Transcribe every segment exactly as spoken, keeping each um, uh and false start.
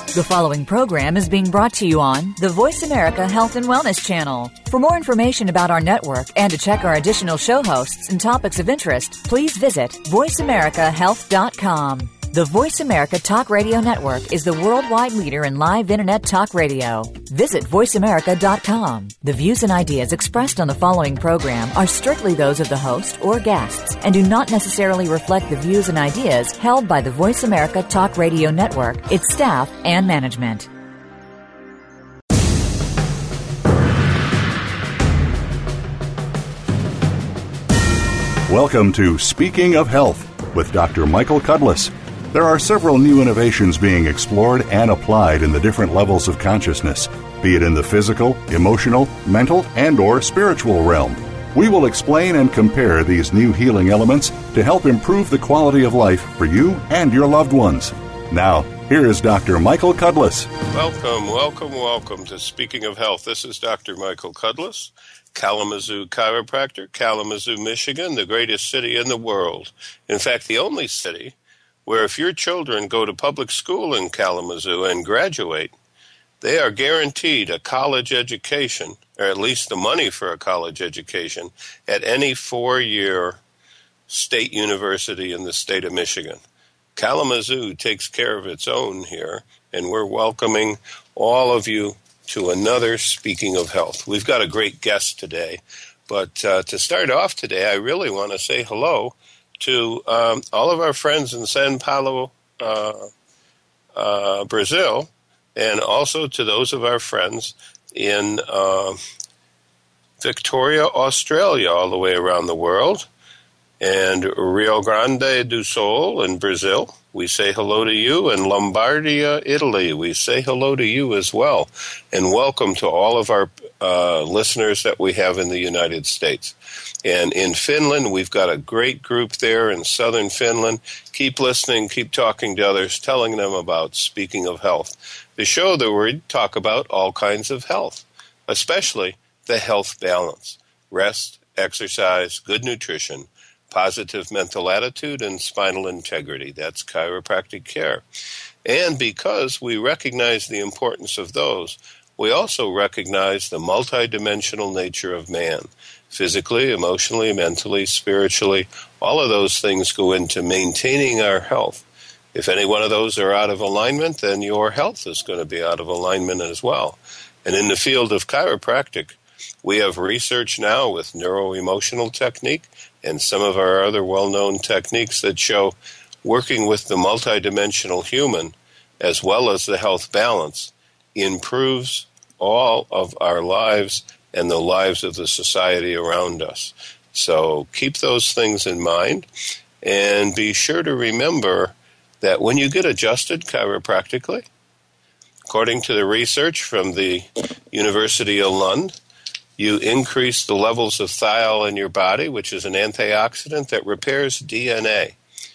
The following program is being brought to you on the Voice America Health and Wellness Channel. For more information about our network and to check our additional show hosts and topics of interest, please visit voice america health dot com. The Voice America Talk Radio Network is the worldwide leader in live Internet talk radio. Visit voice america dot com. The views and ideas expressed on the following program are strictly those of the host or guests and do not necessarily reflect the views and ideas held by the Voice America Talk Radio Network, its staff, and management. Welcome to Speaking of Health with Doctor Michael Cudlis. There are several new innovations being explored and applied in the different levels of consciousness, be it in the physical, emotional, mental, and or spiritual realm. We will explain and compare these new healing elements to help improve the quality of life for you and your loved ones. Now, here is Doctor Michael Cudlis. Welcome, welcome, welcome to Speaking of Health. This is Doctor Michael Cudlis, Kalamazoo chiropractor, Kalamazoo, Michigan, the greatest city in the world. In fact, the only city where if your children go to public school in Kalamazoo and graduate, they are guaranteed a college education, or at least the money for a college education, at any four-year state university in the state of Michigan. Kalamazoo takes care of its own here, and we're welcoming all of you to another Speaking of Health. We've got a great guest today, but uh, to start off today, I really want to say hello to um, all of our friends in Sao Paulo, uh, uh, Brazil, and also to those of our friends in uh, Victoria, Australia, all the way around the world, and Rio Grande do Sul in Brazil. We say hello to you. And Lombardia, Italy, we say hello to you as well. And welcome to all of our uh, listeners that we have in the United States. And in Finland, we've got a great group there in southern Finland. Keep listening, keep talking to others, telling them about Speaking of Health, the show that we talk about all kinds of health, especially the health balance, rest, exercise, good nutrition, positive mental attitude, and spinal integrity. That's chiropractic care. And because we recognize the importance of those, we also recognize the multidimensional nature of man. Physically, emotionally, mentally, spiritually, all of those things go into maintaining our health. If any one of those are out of alignment, then your health is going to be out of alignment as well. And in the field of chiropractic, we have research now with neuroemotional technique and some of our other well-known techniques that show working with the multidimensional human as well as the health balance improves all of our lives and the lives of the society around us. So keep those things in mind, and be sure to remember that when you get adjusted chiropractically, according to the research from the University of London, you increase the levels of thiol in your body, which is an antioxidant that repairs D N A.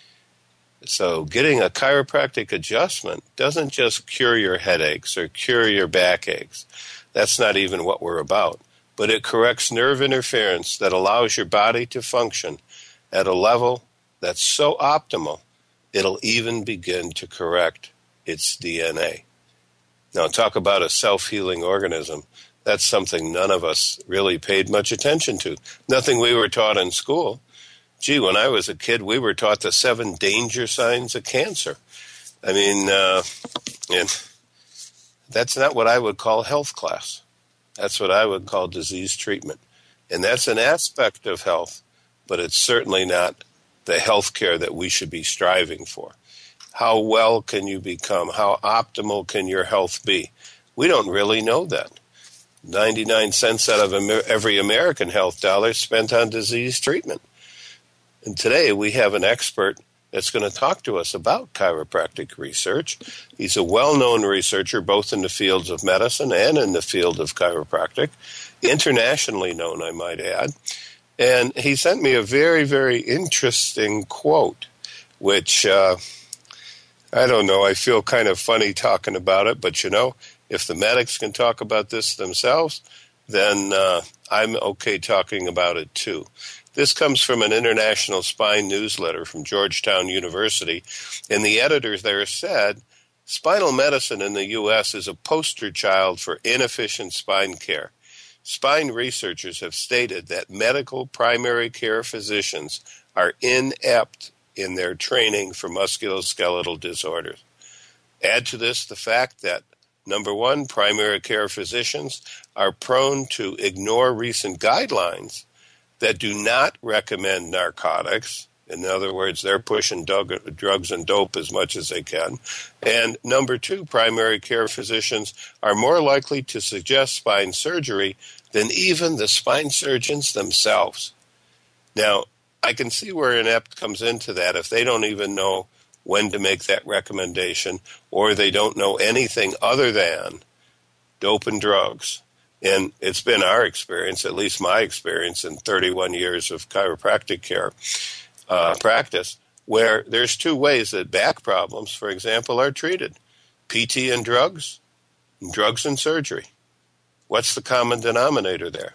So getting a chiropractic adjustment doesn't just cure your headaches or cure your backaches. That's not even what we're about. But it corrects nerve interference that allows your body to function at a level that's so optimal, it'll even begin to correct its D N A. Now, talk about a self-healing organism. That's something none of us really paid much attention to. Nothing we were taught in school. Gee, when I was a kid, we were taught the seven danger signs of cancer. I mean, uh, and that's not what I would call health class. That's what I would call disease treatment. And that's an aspect of health, but it's certainly not the health care that we should be striving for. How well can you become? How optimal can your health be? We don't really know that. ninety-nine cents out of every American health dollar spent on disease treatment. And today we have an expert that's going to talk to us about chiropractic research. He's a well-known researcher both in the fields of medicine and in the field of chiropractic, internationally known, I might add. And he sent me a very, very interesting quote, which, uh, I don't know, I feel kind of funny talking about it, but you know, if the medics can talk about this themselves, then uh, I'm okay talking about it too. This comes from an International Spine newsletter from Georgetown University, and the editor there said Spinal medicine in the U S is a poster child for inefficient spine care. Spine researchers have stated that medical primary care physicians are inept in their training for musculoskeletal disorders. Add to this the fact that, number one, primary care physicians are prone to ignore recent guidelines that do not recommend narcotics. In other words, they're pushing dug- drugs and dope as much as they can. And number two, primary care physicians are more likely to suggest spine surgery than even the spine surgeons themselves. Now, I can see where inept comes into that if they don't even know when to make that recommendation, or they don't know anything other than dope and drugs. And it's been our experience, at least my experience in thirty-one years of chiropractic care uh, practice, where there's two ways that back problems, for example, are treated. P T and drugs, and drugs and surgery. What's the common denominator there?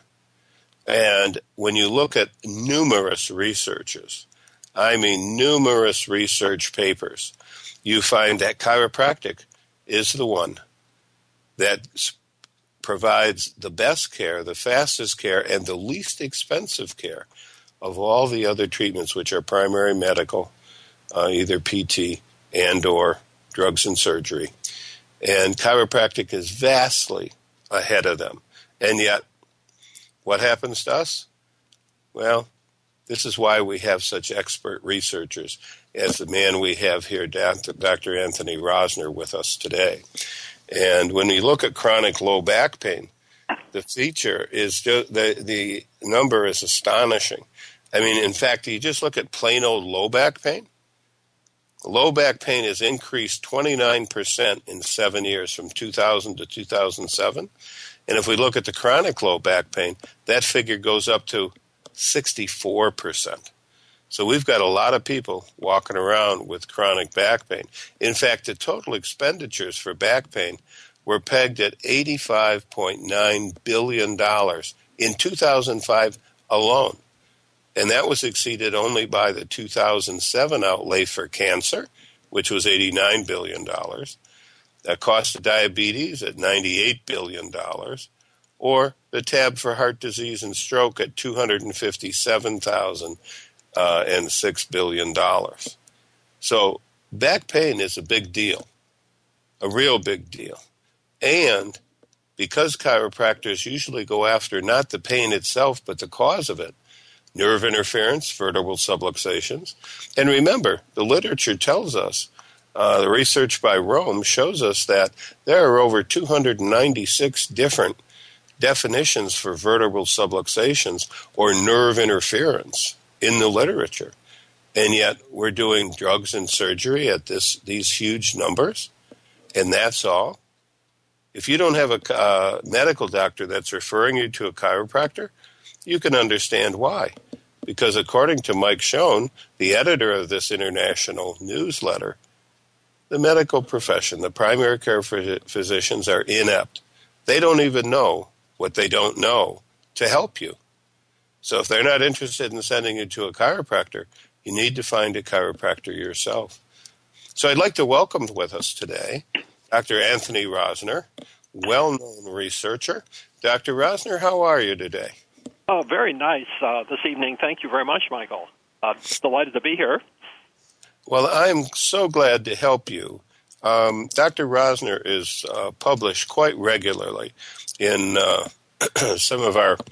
And when you look at numerous researches, I mean numerous research papers, you find that chiropractic is the one that provides the best care, the fastest care, and the least expensive care of all the other treatments, which are primary medical, uh, either P T and or drugs and surgery. And chiropractic is vastly ahead of them. And yet, what happens to us? Well, this is why we have such expert researchers as the man we have here, Doctor Anthony Rosner, with us today. And when we look at chronic low back pain, the feature is just, the, the number is astonishing. I mean, in fact, you just look at plain old low back pain. Low back pain has increased twenty-nine percent in seven years from two thousand to two thousand seven. And if we look at the chronic low back pain, that figure goes up to sixty-four percent. So we've got a lot of people walking around with chronic back pain. In fact, the total expenditures for back pain were pegged at eighty-five point nine billion dollars in two thousand five alone. And that was exceeded only by the two thousand seven outlay for cancer, which was eighty-nine billion dollars. The cost of diabetes at ninety-eight billion dollars, or the tab for heart disease and stroke at two hundred fifty-seven thousand six billion dollars. So back pain is a big deal, a real big deal. And because chiropractors usually go after not the pain itself, but the cause of it, nerve interference, vertebral subluxations. And remember, the literature tells us, uh, the research by Rome shows us that there are over two hundred ninety-six different definitions for vertebral subluxations or nerve interference in the literature. And yet we're doing drugs and surgery at this these huge numbers, and that's all. If you don't have a uh, medical doctor that's referring you to a chiropractor, you can understand why. Because according to Mike Schoen, the editor of this international newsletter, the medical profession, the primary care physicians are inept. They don't even know what they don't know to help you. So if they're not interested in sending you to a chiropractor, you need to find a chiropractor yourself. So I'd like to welcome with us today Doctor Anthony Rosner, well-known researcher. Doctor Rosner, how are you today? Oh, very nice uh, this evening. Thank you very much, Michael. Uh, delighted to be here. Well, I'm so glad to help you. Um, Doctor Rosner is uh, published quite regularly in uh, some of our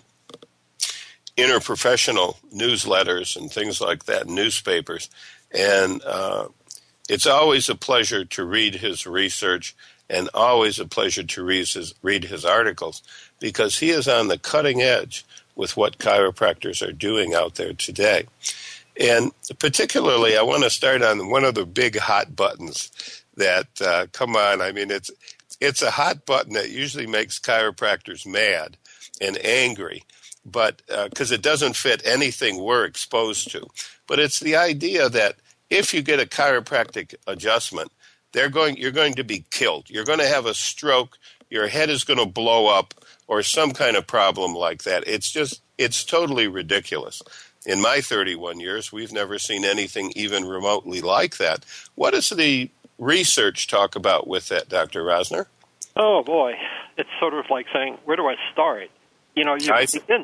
interprofessional newsletters and things like that, newspapers. And uh, it's always a pleasure to read his research and always a pleasure to read his, read his articles because he is on the cutting edge with what chiropractors are doing out there today. And particularly, I want to start on one of the big hot buttons that uh, come on. I mean, it's it's a hot button that usually makes chiropractors mad and angry, but because uh, it doesn't fit anything we're exposed to. But it's the idea that if you get a chiropractic adjustment, they're going you're going to be killed. You're going to have a stroke. Your head is going to blow up, or some kind of problem like that. It's just it's totally ridiculous. In my thirty-one years, we've never seen anything even remotely like that. What is the research talk about with that, Doctor Rosner? Oh, boy. It's sort of like saying, where do I start? You know, you I could begin,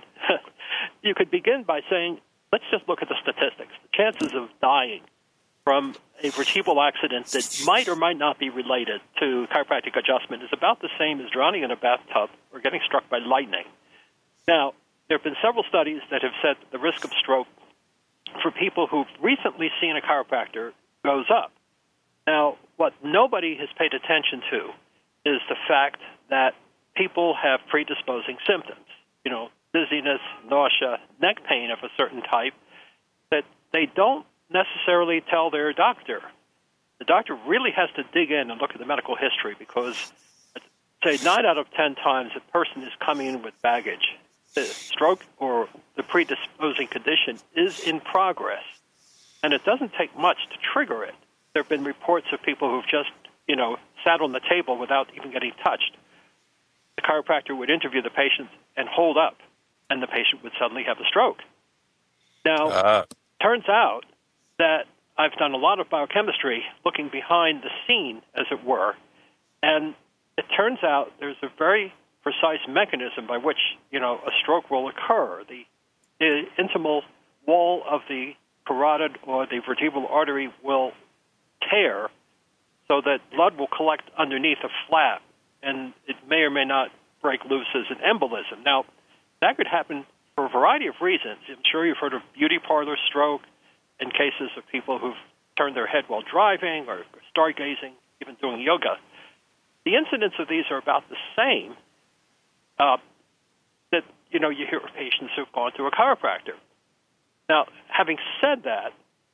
you could begin by saying, let's just look at the statistics. The chances of dying from a vertebral accident that might or might not be related to chiropractic adjustment is about the same as drowning in a bathtub or getting struck by lightning. Now, there have been several studies that have said that the risk of stroke for people who've recently seen a chiropractor goes up. Now, what nobody has paid attention to is the fact that people have predisposing symptoms, you know, dizziness, nausea, neck pain of a certain type, that they don't necessarily tell their doctor. The doctor really has to dig in and look at the medical history because, say, nine out of ten times a person is coming in with baggage. The stroke or the predisposing condition is in progress, and it doesn't take much to trigger it. There have been reports of people who've just, you know, sat on the table without even getting touched. The chiropractor would interview the patient and hold up, and the patient would suddenly have a stroke. Now, uh. turns out that I've done a lot of biochemistry looking behind the scene, as it were, and it turns out there's a very precise mechanism by which, you know, a stroke will occur. The, the intimal wall of the carotid or the vertebral artery will tear so that blood will collect underneath a flap, and it may or may not break loose as an embolism. Now, that could happen for a variety of reasons. I'm sure you've heard of beauty parlor stroke in cases of people who've turned their head while driving or stargazing, even doing yoga. The incidence of these are about the same uh, that, you know, you hear of patients who've gone to a chiropractor. Now, having said that,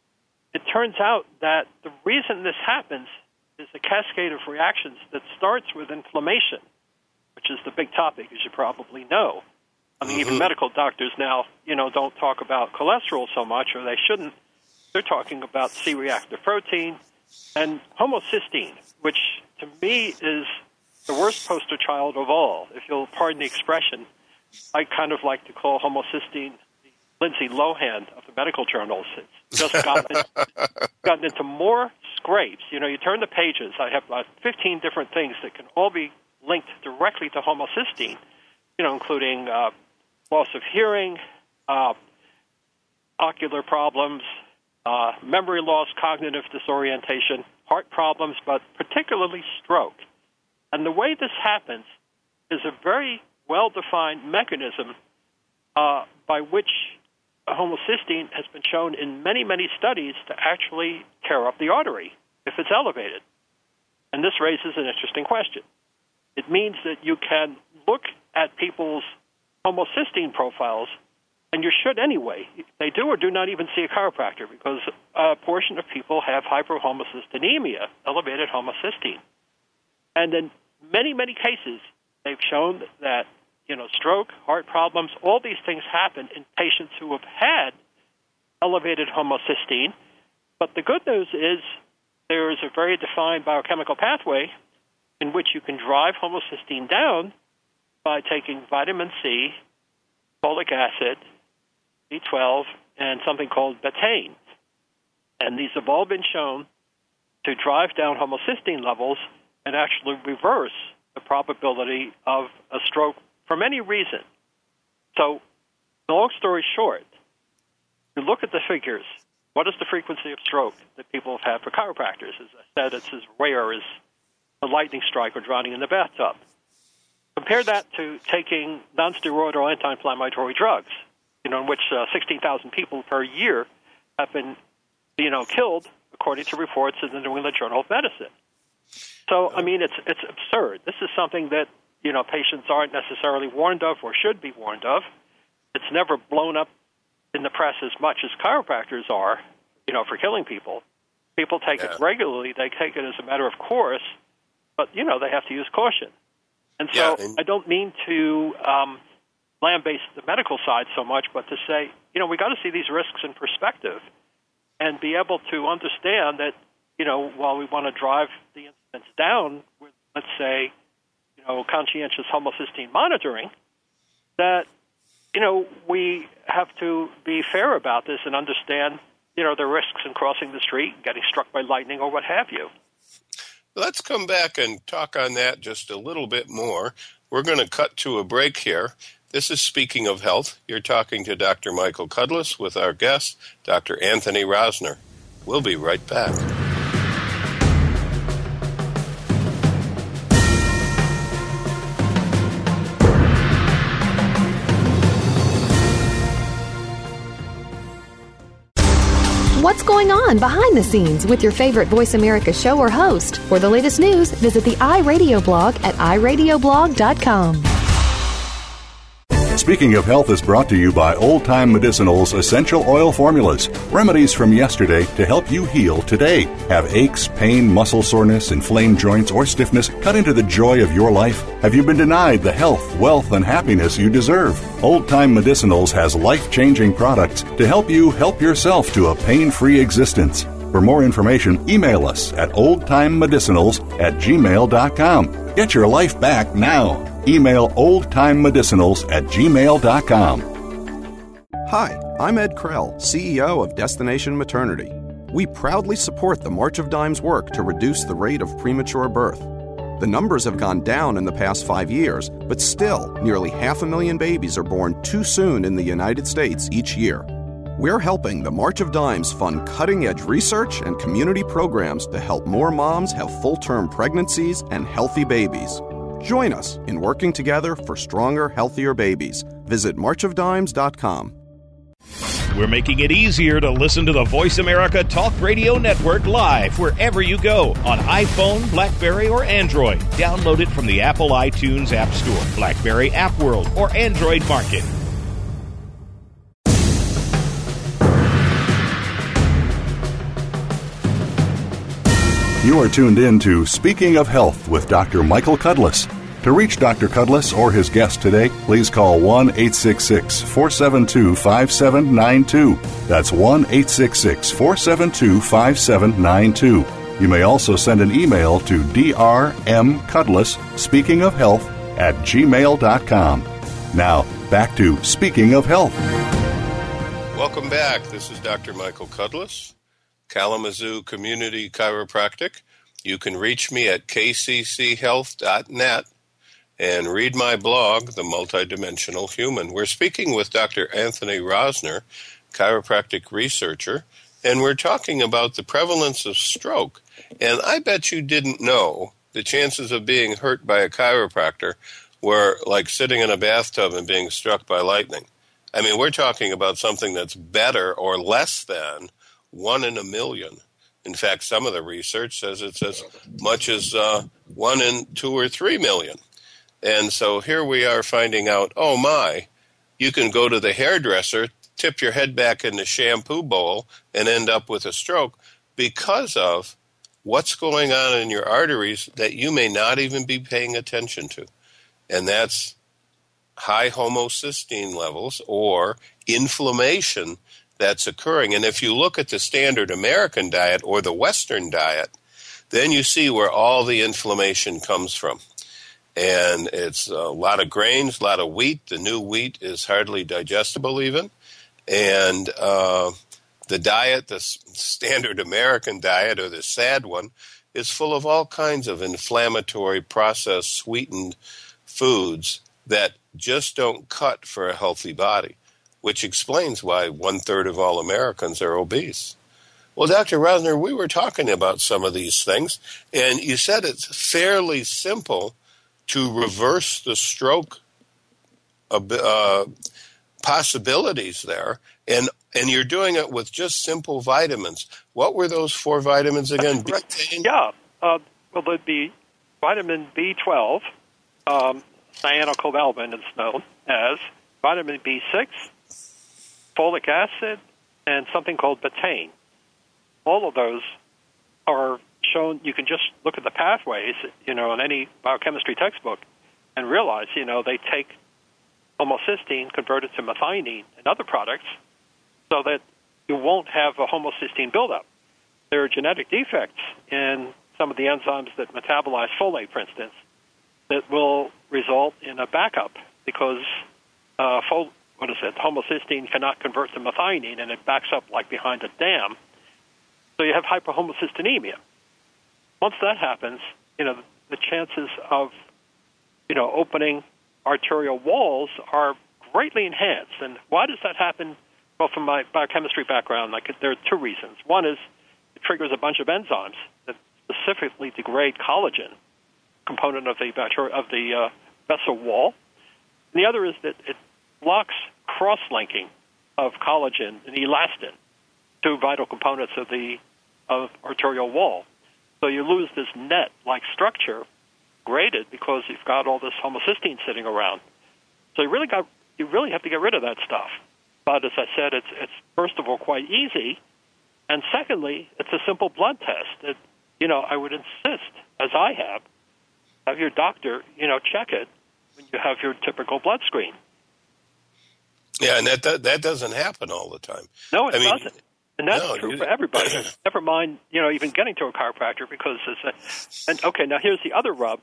it turns out that the reason this happens is a cascade of reactions that starts with inflammation, which is the big topic, as you probably know. I mean, mm-hmm. even medical doctors now, you know, don't talk about cholesterol so much, or they shouldn't. They're talking about C-reactive protein and homocysteine, which to me is the worst poster child of all. If you'll pardon the expression, I kind of like to call homocysteine the Lindsay Lohan of the medical journals. It's just gotten, gotten into more scrapes. You know, you turn the pages. I have about fifteen different things that can all be linked directly to homocysteine, you know, including uh, loss of hearing, uh, ocular problems, uh, memory loss, cognitive disorientation, heart problems, but particularly stroke. And the way this happens is a very well-defined mechanism uh, by which homocysteine has been shown in many, many studies to actually tear up the artery if it's elevated. And this raises an interesting question. It means that you can look at people's homocysteine profiles, and you should anyway. They do or do not even see a chiropractor because a portion of people have hyperhomocystinemia, elevated homocysteine. And in many, many cases, they've shown that, you know, stroke, heart problems, all these things happen in patients who have had elevated homocysteine. But the good news is there is a very defined biochemical pathway in which you can drive homocysteine down by taking vitamin C, folic acid, B twelve, and something called betaine. And these have all been shown to drive down homocysteine levels and actually reverse the probability of a stroke for any reason. So, long story short, you look at the figures. What is the frequency of stroke that people have had for chiropractors? As I said, it's as rare as a lightning strike or drowning in the bathtub. Compare that to taking nonsteroidal anti-inflammatory drugs, you know, in which uh, sixteen thousand people per year have been, you know, killed, according to reports in the New England Journal of Medicine. So, I mean, it's it's absurd. This is something that, you know, patients aren't necessarily warned of or should be warned of. It's never blown up in the press as much as chiropractors are, you know, for killing people. People take yeah. it regularly. They take it as a matter of course, but, you know, they have to use caution. And so yeah, and I don't mean to um, lambaste the medical side so much, but to say, you know, we got to see these risks in perspective and be able to understand that, you know, while we want to drive the incidence down with, let's say, you know, conscientious homocysteine monitoring, that, you know, we have to be fair about this and understand, you know, the risks in crossing the street, getting struck by lightning or what have you. Let's come back and talk on that just a little bit more. We're going to cut to a break here. This is Speaking of Health. You're talking to Doctor Michael Cudlis with our guest, Doctor Anthony Rosner. We'll be right back. What's going on behind the scenes with your favorite Voice America show or host? For the latest news, visit the iRadio blog at i radio blog dot com. Speaking of Health is brought to you by Old Time Medicinals Essential Oil Formulas. Remedies from yesterday to help you heal today. Have aches, pain, muscle soreness, inflamed joints, or stiffness cut into the joy of your life? Have you been denied the health, wealth, and happiness you deserve? Old Time Medicinals has life-changing products to help you help yourself to a pain-free existence. For more information, email us at oldtimemedicinals at gmail dot com. Get your life back now. Email oldtimemedicinals at gmail dot com. Hi, I'm Ed Krell, C E O of Destination Maternity. We proudly support the March of Dimes work to reduce the rate of premature birth. The numbers have gone down in the past five years, but still, nearly half a million babies are born too soon in the United States each year. We're helping the March of Dimes fund cutting-edge research and community programs to help more moms have full-term pregnancies and healthy babies. Join us in working together for stronger, healthier babies. Visit march of dimes dot com. We're making it easier to listen to the Voice America Talk Radio Network live wherever you go on iPhone, BlackBerry, or Android. Download it from the Apple iTunes App Store, BlackBerry App World, or Android Market. You are tuned in to Speaking of Health with Doctor Michael Cudlis. To reach Doctor Cudlis or his guest today, please call one eight six six, four seven two, five seven nine two. That's one eight six six, four seven two, five seven nine two. You may also send an email to drmcudlis, speaking of health, at gmail dot com. Now, back to Speaking of Health. Welcome back. This is Doctor Michael Cudlis, Kalamazoo Community Chiropractic. You can reach me at k c c health dot net and read my blog, The Multidimensional Human. We're speaking with Doctor Anthony Rosner, chiropractic researcher, and we're talking about the prevalence of stroke. And I bet you didn't know the chances of being hurt by a chiropractor were like sitting in a bathtub and being struck by lightning. I mean, we're talking about something that's better or less than one in a million. In fact, some of the research says it's as much as uh, one in two or three million. And so here we are finding out, oh my, you can go to the hairdresser, tip your head back in the shampoo bowl, and end up with a stroke because of what's going on in your arteries that you may not even be paying attention to. And that's high homocysteine levels or inflammation that's occurring. And if you look at the standard American diet or the Western diet, then you see where all the inflammation comes from. And it's a lot of grains, a lot of wheat. The new wheat is hardly digestible even. And uh, the diet, the standard American diet, or the sad one, is full of all kinds of inflammatory, processed, sweetened foods that just don't cut for a healthy body, which explains why one-third of all Americans are obese. Well, Doctor Rosner, we were talking about some of these things, and you said it's fairly simple to reverse the stroke uh, possibilities there, and and you're doing it with just simple vitamins. What were those four vitamins again? Betaine? Yeah, uh, well, there'd be vitamin B twelve, um, cyanocobalamin is known as, vitamin B six, folic acid, and something called betaine. All of those are shown. You can just look at the pathways, you know, in any biochemistry textbook and realize, you know, they take homocysteine, convert it to methionine and other products so that you won't have a homocysteine buildup. There are genetic defects in some of the enzymes that metabolize folate, for instance, that will result in a backup because uh, fol- what is it? homocysteine cannot convert to methionine, and it backs up like behind a dam. So you have hyperhomocystinemia. once that happens, you know, the chances of, you know, opening arterial walls are greatly enhanced. And why does that happen? Well, from my biochemistry background, like, there are two reasons. One is it triggers a bunch of enzymes that specifically degrade collagen, component of the bacteria, of the uh, vessel wall. And the other is that it blocks cross-linking of collagen and elastin, two vital components of the of arterial wall. So you lose this net-like structure graded because you've got all this homocysteine sitting around. So you really got you really have to get rid of that stuff. But as I said, it's it's first of all quite easy, and secondly, it's a simple blood test. It, you know, I would insist, as I have, have your doctor, you know, check it when you have your typical blood screen. Yeah, and that that, that doesn't happen all the time. No, it I mean, doesn't. And that's no, true you, for everybody. Never mind, you know, even getting to a chiropractor because it's a, and okay, now here's the other rub.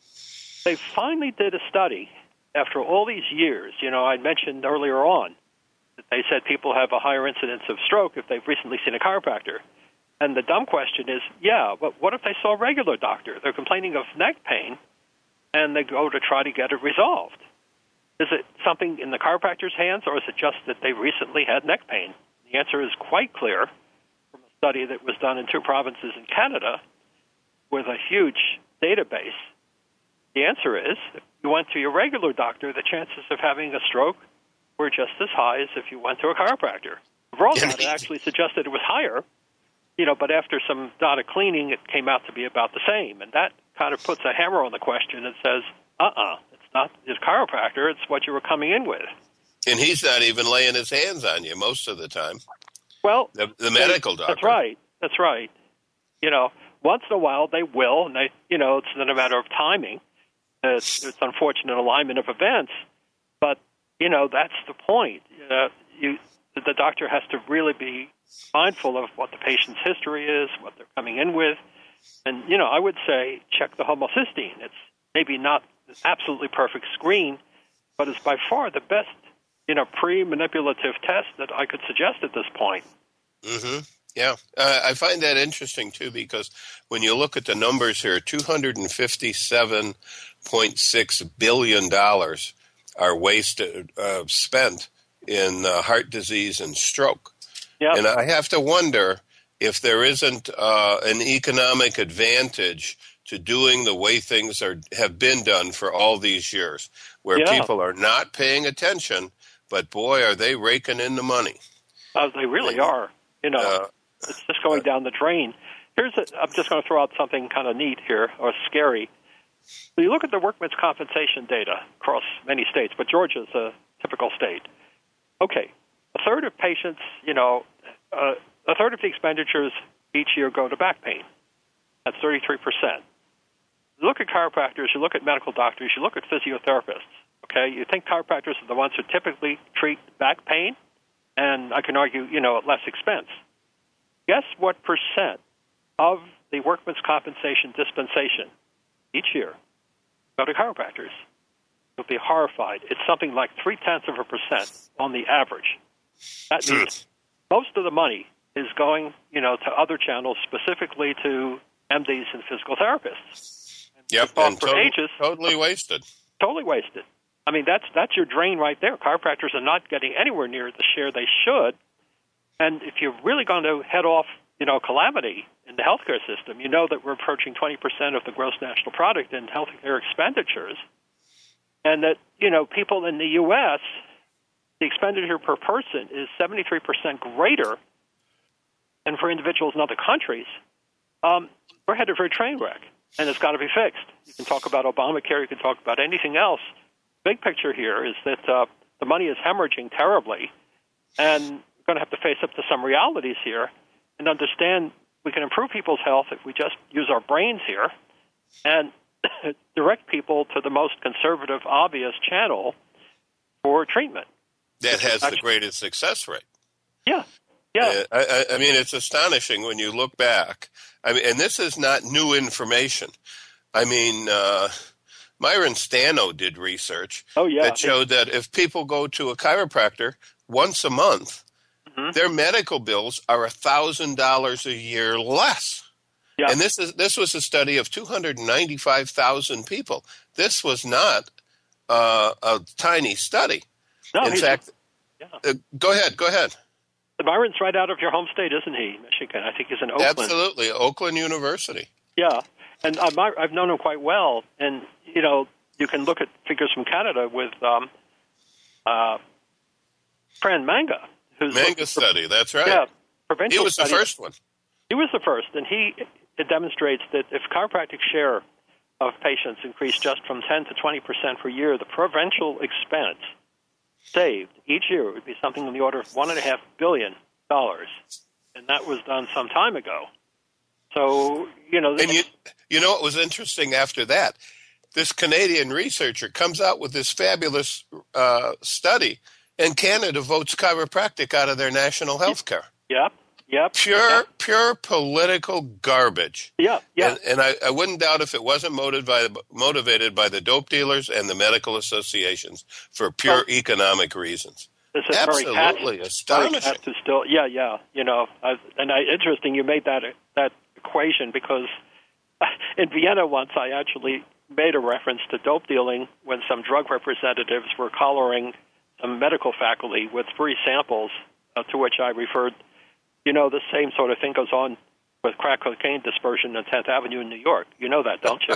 They finally did a study after all these years. You know, I mentioned earlier on that they said people have a higher incidence of stroke if they've recently seen a chiropractor. And the dumb question is, yeah, but what if they saw a regular doctor? They're complaining of neck pain, and they go to try to get it resolved. Is it something in the chiropractor's hands, or is it just that they recently had neck pain? The answer is quite clear from a study that was done in two provinces in Canada with a huge database. The answer is, if you went to your regular doctor, the chances of having a stroke were just as high as if you went to a chiropractor. The raw data actually suggested it was higher, you know, but after some data cleaning, it came out to be about the same. And that kind of puts a hammer on the question and says, uh-uh, it's not his chiropractor, it's what you were coming in with. And he's not even laying his hands on you most of the time. Well, the, the medical doctor. That's right. That's right. You know, once in a while they will, and they, you know, it's not a matter of timing. It's, it's unfortunate alignment of events, but you know that's the point. You know, you, the doctor has to really be mindful of what the patient's history is, what they're coming in with, and you know, I would say check the homocysteine. It's maybe not an absolutely perfect screen, but it's by far the best, you know, pre-manipulative test that I could suggest at this point. Mm-hmm. Yeah, uh, I find that interesting, too, because when you look at the numbers here, two hundred fifty-seven point six billion dollars are wasted, uh, spent in uh, heart disease and stroke. Yep. And I have to wonder if there isn't uh, an economic advantage to doing the way things are have been done for all these years, where yeah. people are not paying attention, but boy, are they raking in the money. Uh, they really and, are. You know, uh, it's just going uh, down the drain. Here's a, I'm just going to throw out something kind of neat here, or scary. When you look at the workman's compensation data across many states, but Georgia's a typical state. Okay, a third of patients, you know, uh, a third of the expenditures each year go to back pain. That's thirty-three percent. You look at chiropractors, you look at medical doctors, you look at physiotherapists, okay? You think chiropractors are the ones who typically treat back pain, and I can argue, you know, at less expense. Guess what percent of the workman's compensation dispensation each year go to chiropractors? You'll be horrified. It's something like three-tenths of a percent on the average. That means most of the money is going, you know, to other channels, specifically to M Ds and physical therapists. Yep, and and for totally, ages, totally wasted. Totally wasted. I mean, that's that's your drain right there. Chiropractors are not getting anywhere near the share they should. And if you're really going to head off, you know, calamity in the healthcare system, you know that we're approaching twenty percent of the gross national product in healthcare expenditures, and that, you know, people in the U S, the expenditure per person is seventy-three percent greater than for individuals in other countries. Um, we're headed for a train wreck, and it's got to be fixed. You can talk about Obamacare, you can talk about anything else. Big picture here is that uh, the money is hemorrhaging terribly, and we're going to have to face up to some realities here and understand we can improve people's health if we just use our brains here and direct people to the most conservative, obvious channel for treatment. That has actually the greatest success rate. Yeah, yeah. Uh, I, I mean, it's astonishing when you look back. I mean, and this is not new information. I mean, uh, Myron Stano did research oh, yeah. that showed that if people go to a chiropractor once a month, mm-hmm. their medical bills are one thousand dollars a year less. Yeah. And this is this was a study of two hundred ninety-five thousand people. This was not uh, a tiny study. No, in fact, yeah. uh, go ahead, go ahead. Byron's right out of your home state, isn't he, Michigan? I think he's in Oakland. Absolutely, Oakland University. Yeah, and I'm, I've known him quite well. And, you know, you can look at figures from Canada with um, uh, Fran Manga. Who's Manga study, that's right. Yeah, provincial He was study. the first one. He was the first, and he it demonstrates that if chiropractic share of patients increased just from ten to twenty percent per year, the provincial expense saved each year would be something in the order of one and a half billion dollars, and that was done some time ago. So you know, and you you know what was interesting after that? This Canadian researcher comes out with this fabulous uh, study, and Canada votes chiropractic out of their national health care. Yep, yep. Pure, yep. pure political garbage. Yeah, yeah. And, and I, I wouldn't doubt if it wasn't motivated by, motivated by the dope dealers and the medical associations for pure Oh. economic reasons. This is Absolutely very Katz, astonishing. Very Katz is still, yeah, yeah. You know, I, and I, interesting you made that that equation because in Vienna once I actually made a reference to dope dealing when some drug representatives were collaring some medical faculty with free samples, uh, to which I referred. You know, the same sort of thing goes on with crack cocaine dispersion on tenth Avenue in New York. You know that, don't you?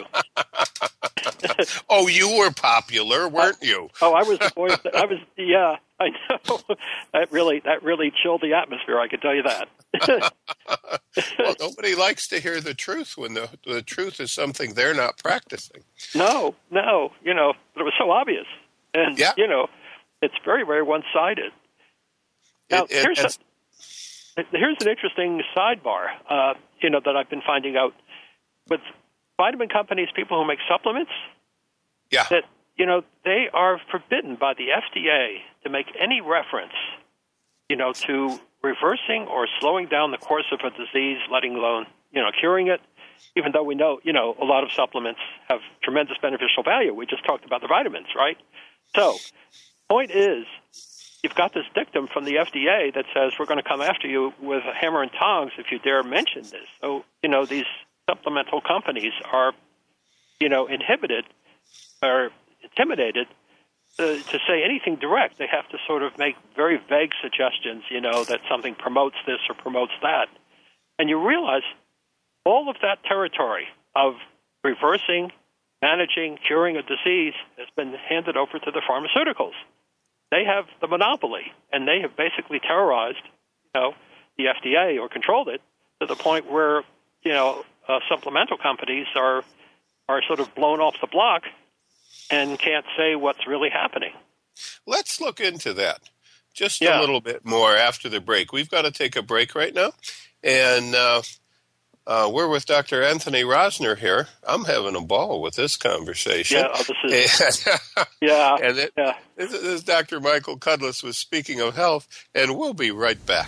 Oh, you were popular, weren't you? Oh, I was the voice. That, I was, yeah, I know. That really, that really chilled the atmosphere. I can tell you that. Well, nobody likes to hear the truth when the the truth is something they're not practicing. No, no, you know, but it was so obvious, and yeah. you know, it's very, very one-sided. Now, It, it, here's a, here's an interesting sidebar. Uh, you know, that I've been finding out with vitamin companies, people who make supplements. Yeah. That, you know, they are forbidden by the F D A to make any reference, you know, to reversing or slowing down the course of a disease, letting alone, you know, curing it, even though we know, you know, a lot of supplements have tremendous beneficial value. We just talked about the vitamins, right? So, point is, you've got this dictum from the F D A that says we're going to come after you with a hammer and tongs if you dare mention this. So, you know, these supplemental companies are, you know, inhibited or intimidated to, to say anything direct. They have to sort of make very vague suggestions, you know, that something promotes this or promotes that. And you realize all of that territory of reversing, managing, curing a disease has been handed over to the pharmaceuticals. They have the monopoly, and they have basically terrorized, you know, the F D A or controlled it to the point where, you know, uh, supplemental companies are are sort of blown off the block and can't say what's really happening. Let's look into that just Yeah. a little bit more after the break. We've got to take a break right now, and uh, uh, we're with Doctor Anthony Rosner here. I'm having a ball with this conversation. Yeah, oh, this is, yeah, and it, yeah. This is Doctor Michael Cudlis with Speaking of Health, and we'll be right back.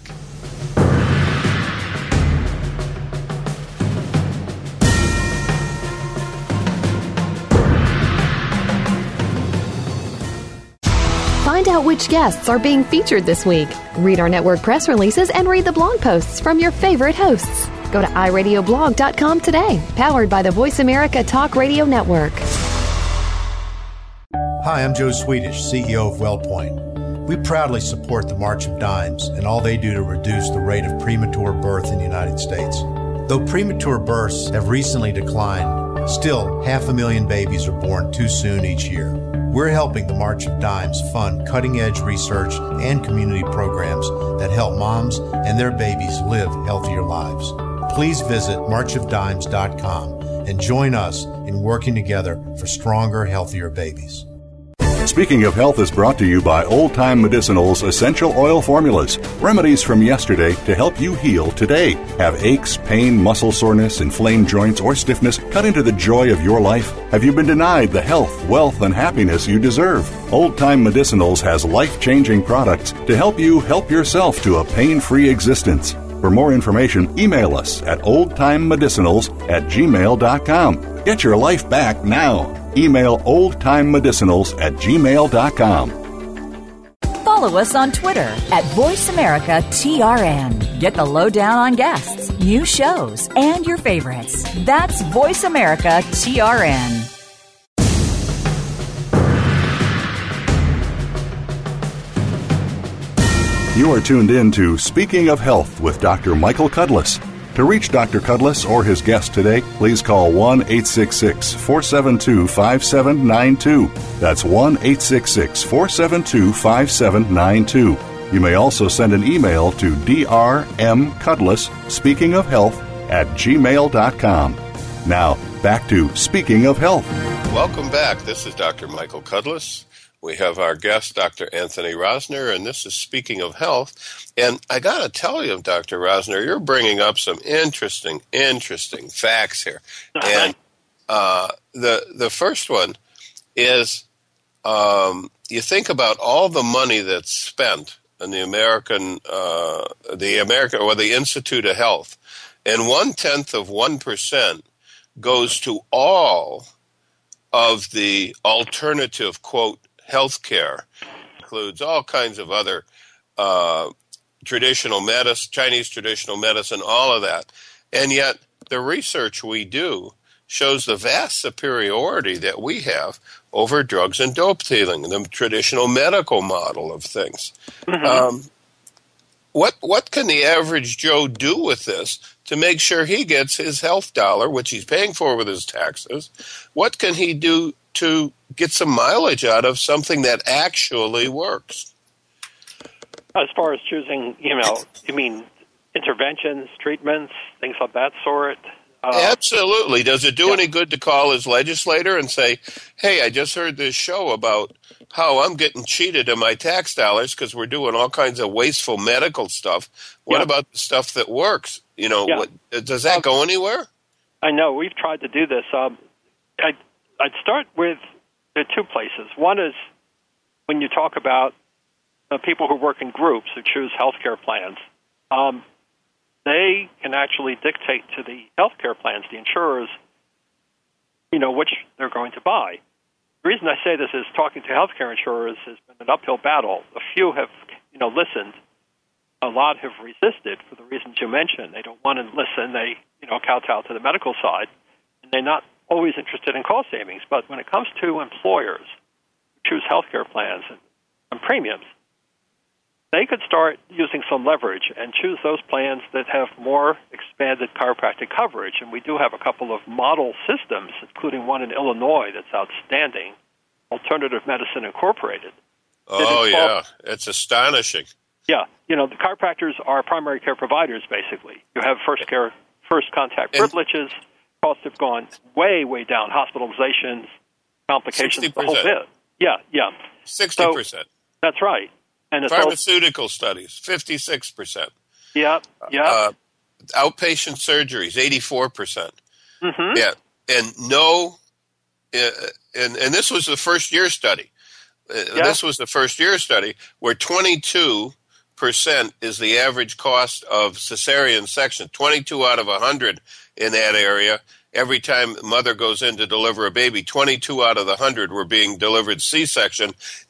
Find out which guests are being featured this week. Read our network press releases and read the blog posts from your favorite hosts. Go to i radio blog dot com today, powered by the Voice America Talk Radio Network. Hi, I'm Joe Swedish, C E O of WellPoint. We proudly support the March of Dimes and all they do to reduce the rate of premature birth in the United States. Though premature births have recently declined, still half a million babies are born too soon each year. We're helping the March of Dimes fund cutting-edge research and community programs that help moms and their babies live healthier lives. Please visit march of dimes dot com and join us in working together for stronger, healthier babies. Speaking of Health is brought to you by Old Time Medicinal's Essential Oil Formulas. Remedies from yesterday to help you heal today. Have aches, pain, muscle soreness, inflamed joints, or stiffness cut into the joy of your life? Have you been denied the health, wealth, and happiness you deserve? Old Time Medicinals has life-changing products to help you help yourself to a pain-free existence. For more information, email us at oldtimemedicinals at gmail dot com. Get your life back now. Email oldtimemedicinals at gmail dot com. Follow follow us on Twitter at Voice America T R N. Get the lowdown on guests, new shows, and your favorites. That's Voice America T R N. You are tuned in to Speaking of Health with Doctor Michael Cudlis. To reach Doctor Cudlis or his guest today, please call one eight six six, four seven two, five seven nine two. That's one eight six six, four seven two, five seven nine two. You may also send an email to drmcudlis, speaking of health, at gmail dot com. Now, back to Speaking of Health. Welcome back. This is Doctor Michael Cudlis. We have our guest, Doctor Anthony Rosner, and this is Speaking of Health. And I got to tell you, Doctor Rosner, you're bringing up some interesting, interesting facts here. Uh-huh. And uh, the the first one is um, you think about all the money that's spent in the American, uh, the American or the Institute of Health, and one tenth of one percent goes to all of the alternative, quote, healthcare. Includes all kinds of other uh, traditional medicine, Chinese traditional medicine, all of that. And yet the research we do shows the vast superiority that we have over drugs and dope dealing, the traditional medical model of things. Mm-hmm. Um, what what can the average Joe do with this to make sure he gets his health dollar, which he's paying for with his taxes? What can he do to get some mileage out of something that actually works? As far as choosing, you know, you mean interventions, treatments, things of that sort? Uh, Absolutely. Does it do yeah. any good to call his legislator and say, hey, I just heard this show about how I'm getting cheated of my tax dollars because we're doing all kinds of wasteful medical stuff. What yeah. about the stuff that works? You know, yeah. what, does that go anywhere? I know. We've tried to do this. Um, I I'd start with the two places. One is when you talk about uh, people who work in groups who choose healthcare plans, um, they can actually dictate to the healthcare plans, the insurers, you know, which they're going to buy. The reason I say this is talking to healthcare insurers has been an uphill battle. A few have, you know, listened. A lot have resisted for the reasons you mentioned. They don't want to listen. They, you know, kowtow to the medical side, and they're not always interested in cost savings. But when it comes to employers who choose healthcare plans and, and premiums, they could start using some leverage and choose those plans that have more expanded chiropractic coverage. And we do have a couple of model systems, including one in Illinois that's outstanding, Alternative Medicine Incorporated. Oh, yeah. It's astonishing. Yeah. You know, the chiropractors are primary care providers, basically. You have first care, first contact privileges. Costs have gone way, way down. Hospitalizations, complications, sixty percent. The whole bit. Yeah, yeah. sixty percent. So, that's right. And it's pharmaceutical all, studies, fifty-six percent. Yeah, yeah. Uh, outpatient surgeries, eighty-four percent. Mm-hmm. Yeah, and no, uh, and and this was the first year study. Uh, yeah. This was the first year study where twenty-two percent is the average cost of cesarean section. twenty-two out of one hundred in that area. Every time mother goes in to deliver a baby, twenty-two out of the one hundred were being delivered C-section.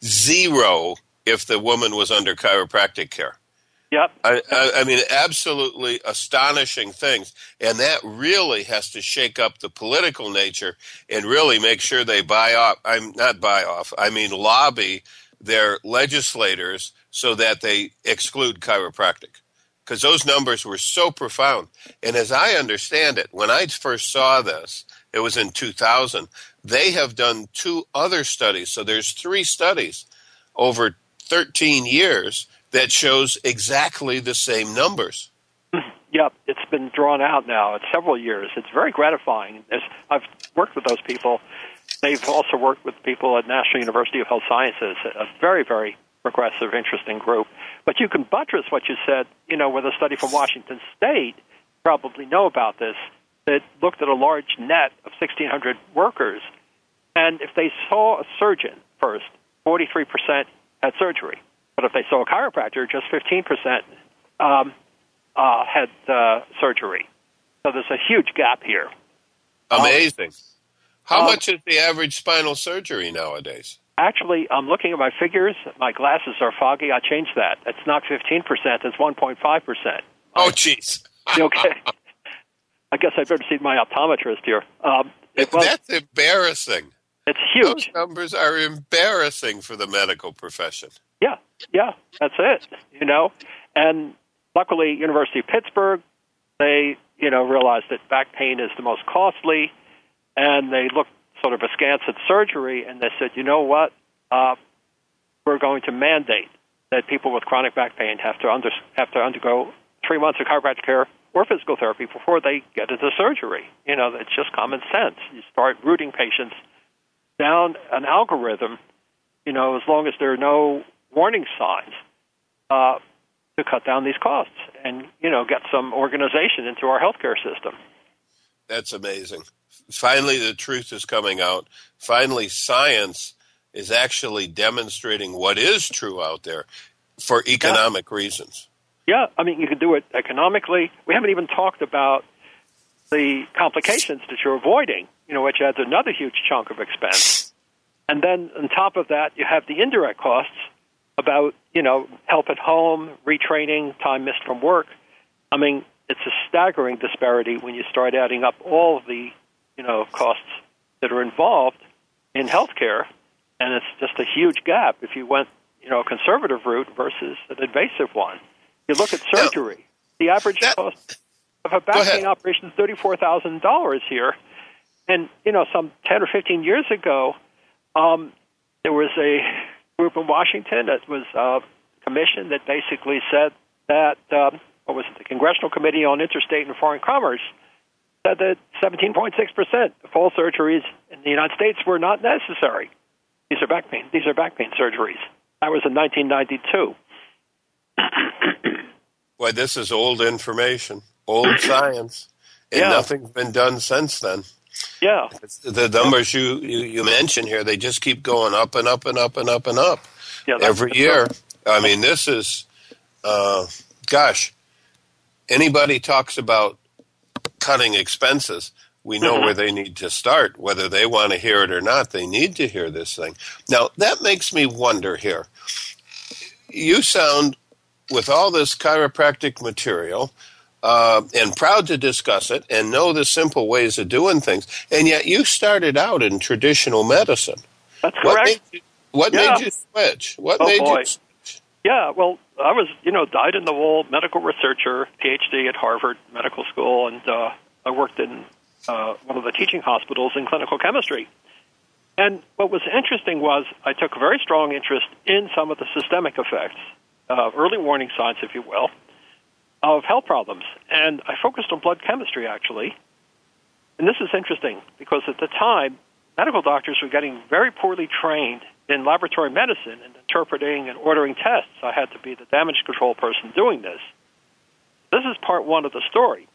Zero if the woman was under chiropractic care. Yep. I, I, I mean, absolutely astonishing things. And that really has to shake up the political nature and really make sure they buy off, I'm not buy off, I mean lobby their legislators so that they exclude chiropractic. Because those numbers were so profound. And as I understand it, when I first saw this, it was in two thousand, they have done two other studies. So there's three studies over thirteen years that shows exactly the same numbers. Yep, it's been drawn out now. It's several years. It's very gratifying. As I've worked with those people. They've also worked with people at National University of Health Sciences, a very, very progressive, interesting group. But you can buttress what you said, you know, with a study from Washington State, you probably know about this, that looked at a large net of sixteen hundred workers. And if they saw a surgeon first, forty-three percent had surgery. But if they saw a chiropractor, just fifteen percent um, uh, had uh, surgery. So there's a huge gap here. Amazing. Um, How um, much is the average spinal surgery nowadays? Actually, I'm looking at my figures. My glasses are foggy. I changed that. It's not fifteen percent. It's one point five percent. Oh, jeez. Okay. I guess I better see my optometrist here. Um, it was, That's embarrassing. It's huge. Those numbers are embarrassing for the medical profession. Yeah, yeah, that's it. You know, and luckily, University of Pittsburgh, they you know realized that back pain is the most costly, and they looked sort of askance at surgery, and they said, you know what, uh, we're going to mandate that people with chronic back pain have to under, have to undergo three months of chiropractic care or physical therapy before they get into surgery. You know, it's just common sense. You start routing patients down an algorithm, you know, as long as there are no warning signs, uh, to cut down these costs and, you know, get some organization into our healthcare system. That's amazing. Finally, the truth is coming out. Finally, science is actually demonstrating what is true out there for economic yeah. reasons. Yeah, I mean, you can do it economically. We haven't even talked about the complications that you're avoiding, you know, which adds another huge chunk of expense. And then on top of that, you have the indirect costs about, you know, help at home, retraining, time missed from work. I mean, it's a staggering disparity when you start adding up all of the, you know, costs that are involved in healthcare, and it's just a huge gap if you went, you know, a conservative route versus an invasive one. You look at surgery. Now, the average that, cost of a back pain operation is thirty-four thousand dollars here. And, you know, some ten or fifteen years ago, um, there was a group in Washington that was a commission that basically said that, um, what was it, the Congressional Committee on Interstate and Foreign Commerce, said that seventeen point six percent of all surgeries in the United States were not necessary. These are back pain. These are back pain surgeries. That was in nineteen ninety-two. Boy, this is old information, old science, and yeah. nothing's been done since then. Yeah. The numbers you, you, you mentioned here, they just keep going up and up and up and up and up yeah, every year. I mean, this is, uh, gosh, anybody talks about cutting expenses, we know mm-hmm. where they need to start. Whether they want to hear it or not, they need to hear this thing. Now, that makes me wonder here. You sound, with all this chiropractic material, uh, and proud to discuss it and know the simple ways of doing things, and yet you started out in traditional medicine. That's what correct. Made you, what yeah. made you switch? What oh, made boy. you switch? Yeah, well, I was, you know, dyed-in-the-wool medical researcher, P H D at Harvard Medical School, and uh, I worked in uh, one of the teaching hospitals in clinical chemistry. And what was interesting was I took a very strong interest in some of the systemic effects, uh, early warning signs, if you will, of health problems. And I focused on blood chemistry, actually. And this is interesting because at the time, medical doctors were getting very poorly trained in laboratory medicine and interpreting and ordering tests. I had to be the damage control person doing this. This is part one of the story.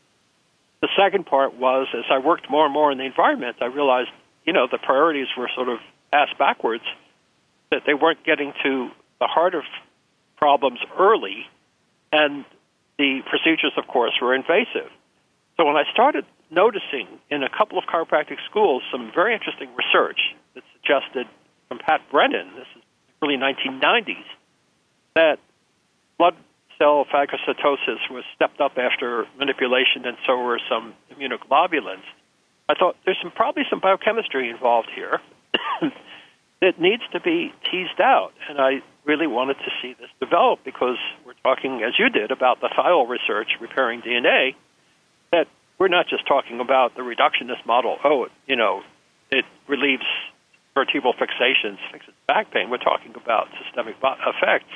The second part was, as I worked more and more in the environment, I realized, you know, the priorities were sort of ass backwards, that they weren't getting to the heart of problems early, and the procedures, of course, were invasive. So when I started noticing in a couple of chiropractic schools some very interesting research that suggested, from Pat Brennan, this is early nineteen nineties, that blood cell phagocytosis was stepped up after manipulation, and so were some immunoglobulins. I thought there's some, probably some biochemistry involved here that needs to be teased out, and I really wanted to see this develop because we're talking, as you did, about the thiol research, repairing D N A, that we're not just talking about the reductionist model, oh, you know, it relieves vertebral fixations, fixes back pain. We're talking about systemic effects.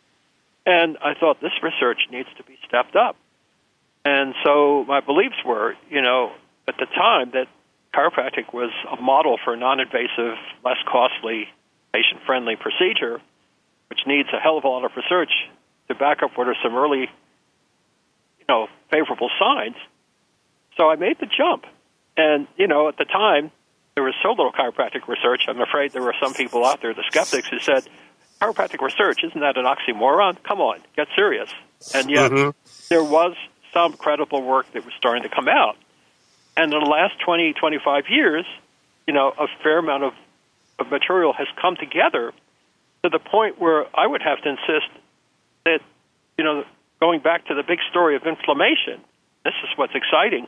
And I thought this research needs to be stepped up. And so my beliefs were, you know, at the time that chiropractic was a model for non-invasive, less costly, patient-friendly procedure, which needs a hell of a lot of research to back up what are some early, you know, favorable signs. So I made the jump. And, you know, at the time, there was so little chiropractic research, I'm afraid there were some people out there, the skeptics, who said, chiropractic research, isn't that an oxymoron? Come on, get serious. And yet, mm-hmm. there was some credible work that was starting to come out. And in the last twenty, twenty-five years, you know, a fair amount of of material has come together to the point where I would have to insist that, you know, going back to the big story of inflammation, this is what's exciting.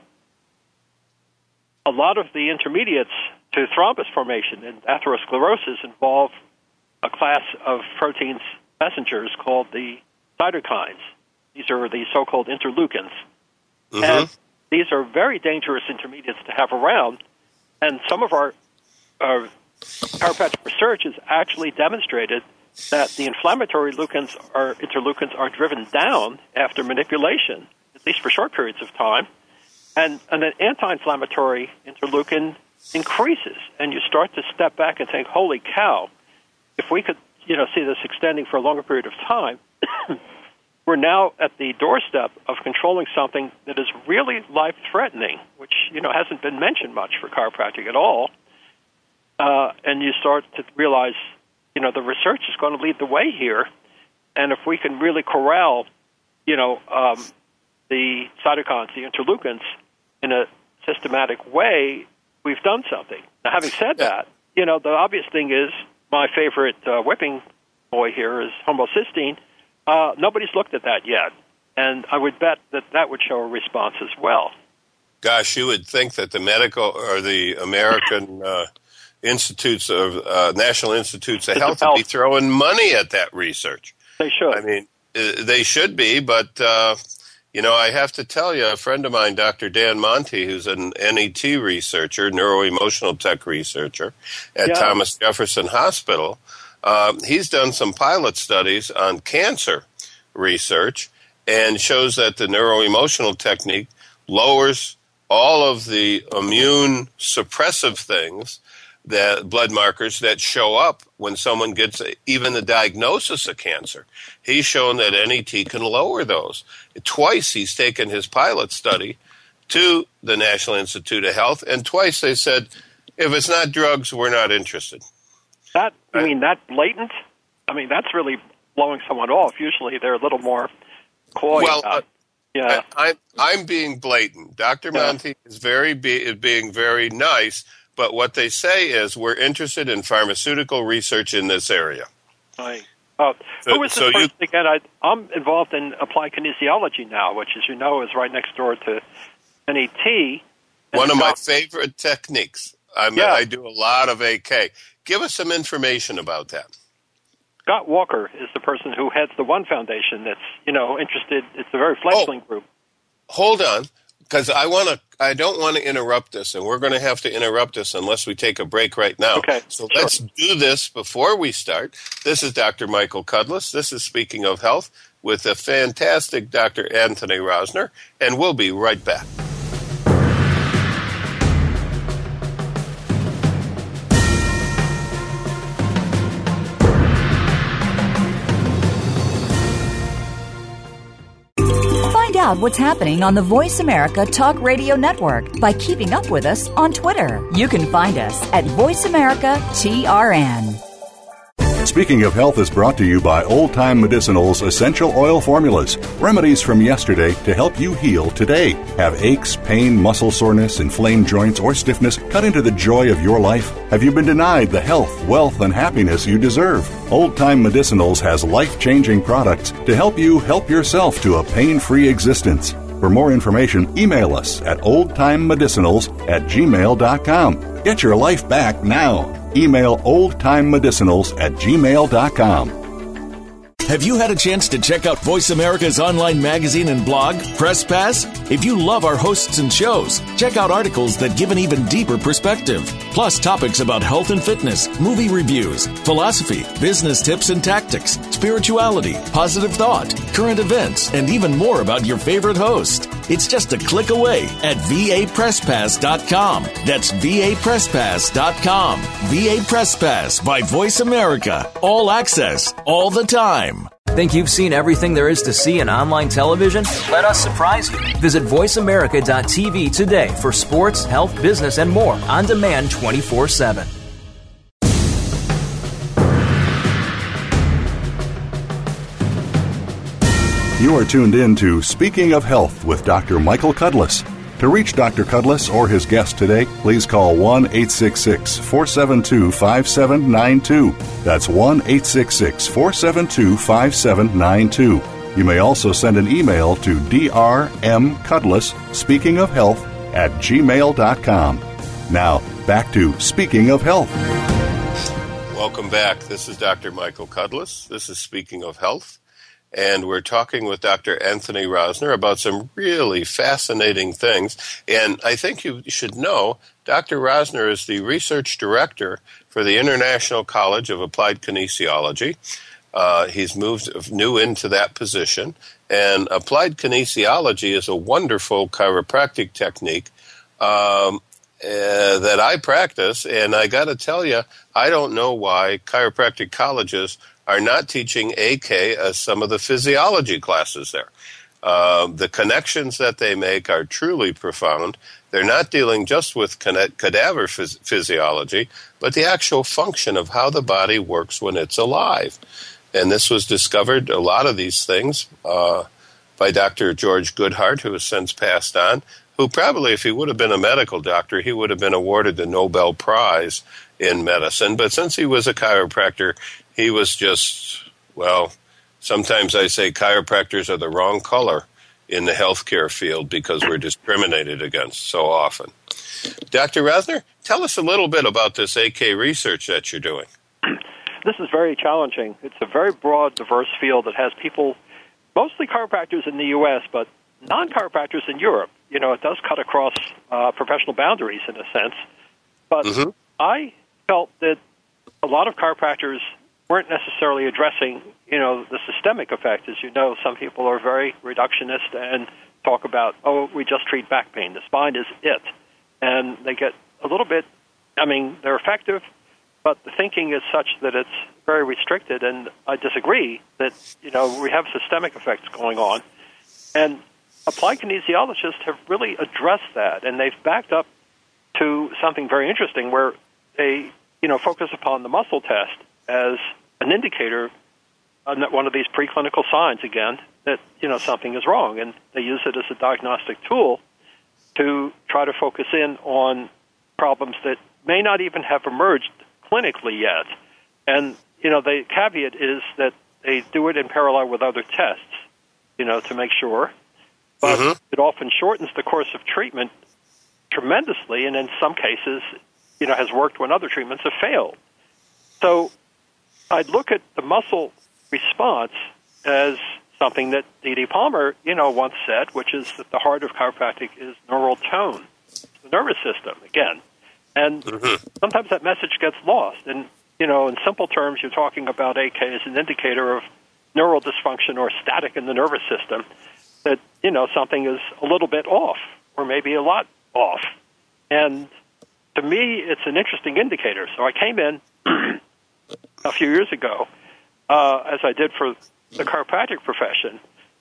A lot of the intermediates to thrombus formation and atherosclerosis involve a class of proteins messengers called the cytokines. These are the so-called interleukins. Mm-hmm. And these are very dangerous intermediates to have around. And some of our, our chiropractic research has actually demonstrated that the inflammatory leukins are, interleukins are driven down after manipulation, at least for short periods of time. And, and an anti-inflammatory interleukin increases. And you start to step back and think, holy cow, if we could, you know, see this extending for a longer period of time, we're now at the doorstep of controlling something that is really life-threatening, which, you know, hasn't been mentioned much for chiropractic at all. Uh, and you start to realize, you know, the research is going to lead the way here. And if we can really corral, you know, um, the cytokines, the interleukins, in a systematic way, we've done something. Now, having said that, you know, the obvious thing is, my favorite uh, whipping boy here is homocysteine. Uh, nobody's looked at that yet, and I would bet that that would show a response as well. Gosh, you would think that the medical or the American uh, Institutes of uh, National Institutes of Health would be throwing money at that research. They should. I mean, uh, they should be, but uh, you know, I have to tell you, a friend of mine, Doctor Dan Monti, who's an N E T researcher, neuroemotional tech researcher at yeah. Thomas Jefferson Hospital, uh, he's done some pilot studies on cancer research and shows that the neuroemotional technique lowers all of the immune suppressive things, that blood markers that show up when someone gets a, even the diagnosis of cancer. He's shown that N E T can lower those. Twice he's taken his pilot study to the National Institute of Health, and twice they said, if it's not drugs, we're not interested. That, I mean, that blatant? I mean, that's really blowing someone off. Usually they're a little more coy well, about uh, yeah. I, I'm being blatant. Doctor Yeah. Monti is very be, is being very nice, but what they say is we're interested in pharmaceutical research in this area. Right. Uh, so, who is this so person you, again? I, I'm involved in applied kinesiology now, which, as you know, is right next door to N E T. One of my favorite techniques. I'm, yeah. I do a lot of A K. Give us some information about that. Scott Walker is the person who heads the One Foundation that's, you know, interested. It's a very fledgling oh, group. Hold on, because I want to. I don't want to interrupt this, and we're going to have to interrupt this unless we take a break right now. Okay. So sure. let's do this before we start. This is Doctor Michael Cudlis. This is Speaking of Health with the fantastic Doctor Anthony Rosner, and we'll be right back. Find out what's happening on the Voice America Talk Radio Network by keeping up with us on Twitter. You can find us at Voice America T R N. Speaking of Health is brought to you by Old Time Medicinals Essential Oil Formulas. Remedies from yesterday to help you heal today. Have aches, pain, muscle soreness, inflamed joints, or stiffness cut into the joy of your life? Have you been denied the health, wealth, and happiness you deserve? Old Time Medicinals has life-changing products to help you help yourself to a pain-free existence. For more information, email us at oldtimemedicinals at gmail dot com. Get your life back now. Email oldtimemedicinals at gmail dot com. Have you had a chance to check out Voice America's online magazine and blog, Press Pass? If you love our hosts and shows, check out articles that give an even deeper perspective, plus topics about health and fitness, movie reviews, philosophy, business tips and tactics, spirituality, positive thought, current events, and even more about your favorite host. It's just a click away at v a press pass dot com. That's v a press pass dot com. V A Press Pass by Voice America. All access, all the time. Think you've seen everything there is to see in online television? Let us surprise you. Visit voice america dot t v today for sports, health, business, and more on demand twenty-four seven. You are tuned in to Speaking of Health with Doctor Michael Cudlis. To reach Doctor Cudlis or his guest today, please call one eight six six, four seven two, five seven nine two. That's one eight six six, four seven two, five seven nine two. You may also send an email to drmcudlis, speaking of health, at gmail dot com. Now, back to Speaking of Health. Welcome back. This is Doctor Michael Cudlis. This is Speaking of Health. And we're talking with Doctor Anthony Rosner about some really fascinating things. And I think you should know Doctor Rosner is the research director for the International College of Applied Kinesiology. Uh, he's moved new into that position. And applied kinesiology is a wonderful chiropractic technique um, uh, that I practice. And I got to tell you, I don't know why chiropractic colleges are not teaching A K as some of the physiology classes there. Uh, the connections that they make are truly profound. They're not dealing just with cadaver phys- physiology, but the actual function of how the body works when it's alive. And this was discovered, a lot of these things, uh, by Doctor George Goodhart, who has since passed on, who probably, if he would have been a medical doctor, he would have been awarded the Nobel Prize in medicine. But since he was a chiropractor, he was just, well, sometimes I say chiropractors are the wrong color in the healthcare field because we're discriminated against so often. Doctor Rosner, tell us a little bit about this A K research that you're doing. This is very challenging. It's a very broad, diverse field that has people, mostly chiropractors in the U S, but non-chiropractors in Europe. You know, it does cut across uh, professional boundaries in a sense. But mm-hmm. I felt that a lot of chiropractors weren't necessarily addressing, you know, the systemic effect. As you know, some people are very reductionist and talk about, oh, we just treat back pain. The spine is it. And they get a little bit, I mean, they're effective, but the thinking is such that it's very restricted. And I disagree that, you know, we have systemic effects going on. And applied kinesiologists have really addressed that. And they've backed up to something very interesting where they, you know, focus upon the muscle test as an indicator, one of these preclinical signs, again, that, you know, something is wrong. And they use it as a diagnostic tool to try to focus in on problems that may not even have emerged clinically yet. And, you know, the caveat is that they do it in parallel with other tests, you know, to make sure. But mm-hmm. it often shortens the course of treatment tremendously, and in some cases, you know, has worked when other treatments have failed. So I'd look at the muscle response as something that D D Palmer, you know, once said, which is that the heart of chiropractic is neural tone, the nervous system, again. And mm-hmm. sometimes that message gets lost. And, you know, in simple terms, you're talking about A K as an indicator of neural dysfunction or static in the nervous system, that, you know, something is a little bit off or maybe a lot off. And to me, it's an interesting indicator. So I came in a few years ago, uh, as I did for the chiropractic profession,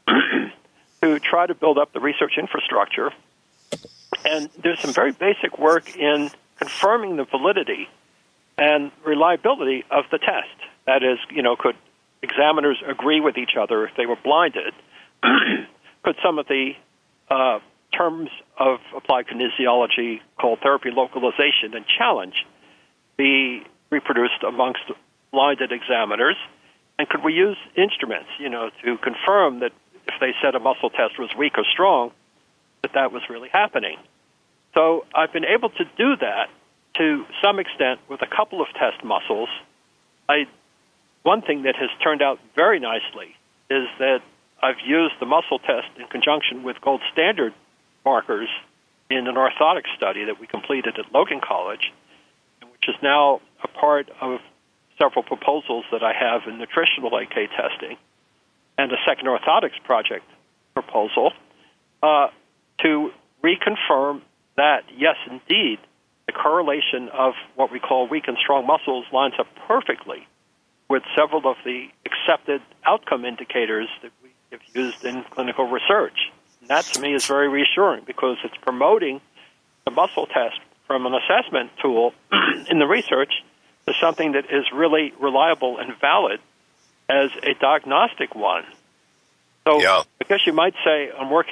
to try to build up the research infrastructure. And there's some very basic work in confirming the validity and reliability of the test. That is, you know, could examiners agree with each other if they were blinded? Could some of the uh, terms of applied kinesiology called therapy localization and challenge be reproduced amongst blinded examiners? And could we use instruments, you know, to confirm that if they said a muscle test was weak or strong, that that was really happening? So I've been able to do that to some extent with a couple of test muscles. I, one thing that has turned out very nicely is that I've used the muscle test in conjunction with gold standard markers in an orthotic study that we completed at Logan College, which is now a part of several proposals that I have in nutritional A K testing and a second orthotics project proposal uh, to reconfirm that, yes, indeed, the correlation of what we call weak and strong muscles lines up perfectly with several of the accepted outcome indicators that we have used in clinical research. And that, to me, is very reassuring because it's promoting the muscle test from an assessment tool in the research to something that is really reliable and valid as a diagnostic one. So yeah. I guess you might say I'm working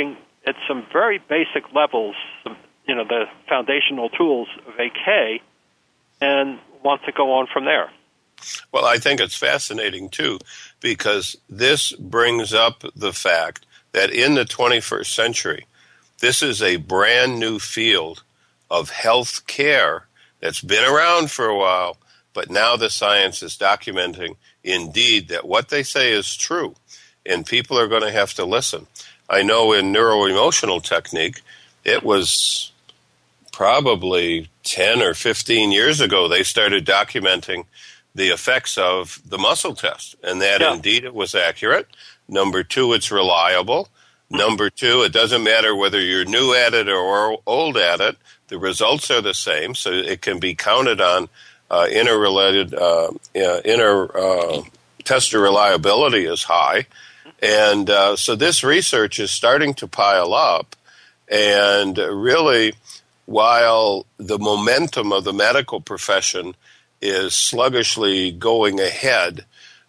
at some very basic levels, some, you know, the foundational tools of A K, and want to go on from there. Well, I think it's fascinating, too, because this brings up the fact that in the twenty-first century, this is a brand new field of health care that's been around for a while, but now the science is documenting, indeed, that what they say is true, and people are going to have to listen. I know in neuroemotional technique, it was probably ten or fifteen years ago they started documenting the effects of the muscle test, and that yeah. indeed it was accurate. Number two, it's reliable. Number two, it doesn't matter whether you're new at it or old at it. The results are the same, so it can be counted on. Uh, interrelated, uh, uh, inter uh, tester reliability is high, and uh, so this research is starting to pile up. And really, while the momentum of the medical profession is sluggishly going ahead,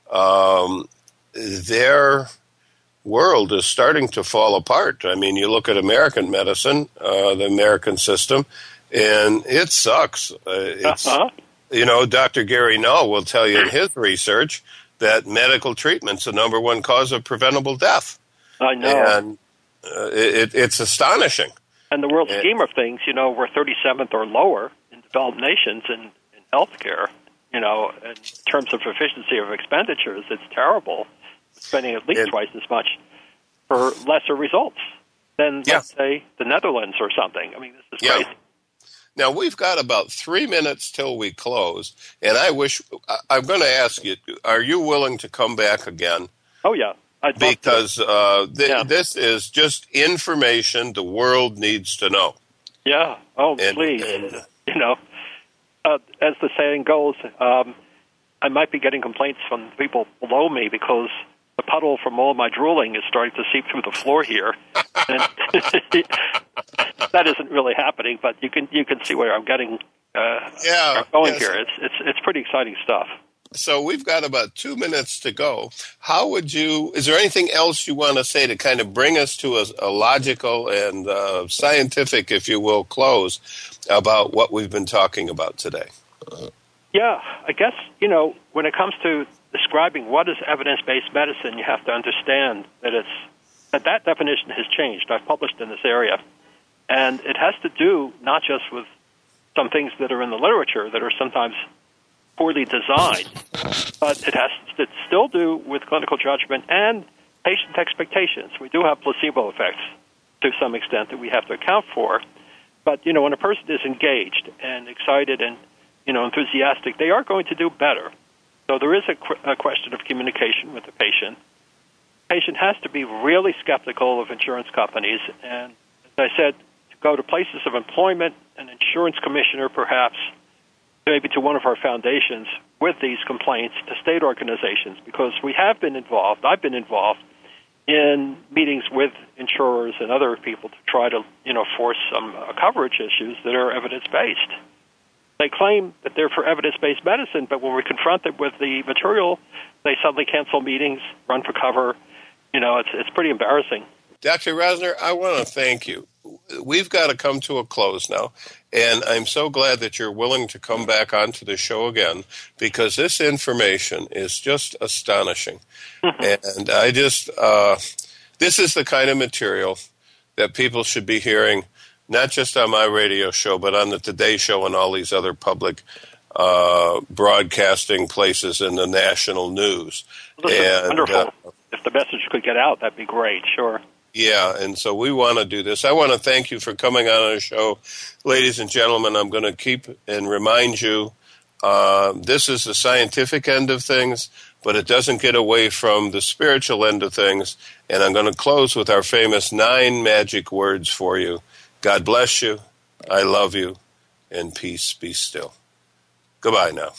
um, their world is starting to fall apart. I mean, you look at American medicine, uh, the American system, and it sucks. Uh, it's uh-huh. You know, Doctor Gary Null will tell you in his research that medical treatment's the number one cause of preventable death. I know. And uh, it, it's astonishing. And the world and, scheme of things, you know, we're thirty-seventh or lower in developed nations in, in healthcare. You know, in terms of efficiency of expenditures, it's terrible. Spending at least and, twice as much for lesser results than, yeah. let's say, the Netherlands or something. I mean, this is yeah. crazy. Now, we've got about three minutes till we close, and I wish, I'm going to ask you, are you willing to come back again? Oh, yeah. I'd because uh, th- yeah. this is just information the world needs to know. Yeah. Oh, and, please. And, you know, uh, as the saying goes, um, I might be getting complaints from people below me because the puddle from all my drooling is starting to seep through the floor here. And that isn't really happening, but you can you can see where I'm getting uh, yeah, going yes. here. It's it's it's pretty exciting stuff. So we've got about two minutes to go. How would you? Is there anything else you want to say to kind of bring us to a, a logical and uh, scientific, if you will, close about what we've been talking about today? Yeah, I guess you know when it comes to describing what is evidence-based medicine, you have to understand that it's that that definition has changed. I've published in this area, and it has to do not just with some things that are in the literature that are sometimes poorly designed, but it has to still do with clinical judgment and patient expectations. We do have placebo effects to some extent that we have to account for, but you know when a person is engaged and excited and you know enthusiastic, they are going to do better. So there is a, qu- a question of communication with the patient. The patient has to be really skeptical of insurance companies, and as I said, to go to places of employment, an insurance commissioner perhaps, maybe to one of our foundations with these complaints, to state organizations, because we have been involved, I've been involved in meetings with insurers and other people to try to, you know, force some uh, coverage issues that are evidence-based. They claim that they're for evidence-based medicine, but when we're confronted with the material, they suddenly cancel meetings, run for cover. You know, it's it's pretty embarrassing. Doctor Rosner, I want to thank you. We've got to come to a close now, and I'm so glad that you're willing to come back onto the show again, because this information is just astonishing. And I just, uh, this is the kind of material that people should be hearing, not just on my radio show, but on the Today Show and all these other public uh, broadcasting places in the national news. Well, this and, is wonderful. Uh, if the message could get out, that'd be great, sure. Yeah, and so we want to do this. I want to thank you for coming on our show. Ladies and gentlemen, I'm going to keep and remind you, uh, this is the scientific end of things, but it doesn't get away from the spiritual end of things. And I'm going to close with our famous nine magic words for you. God bless you, I love you, and peace be still. Goodbye now.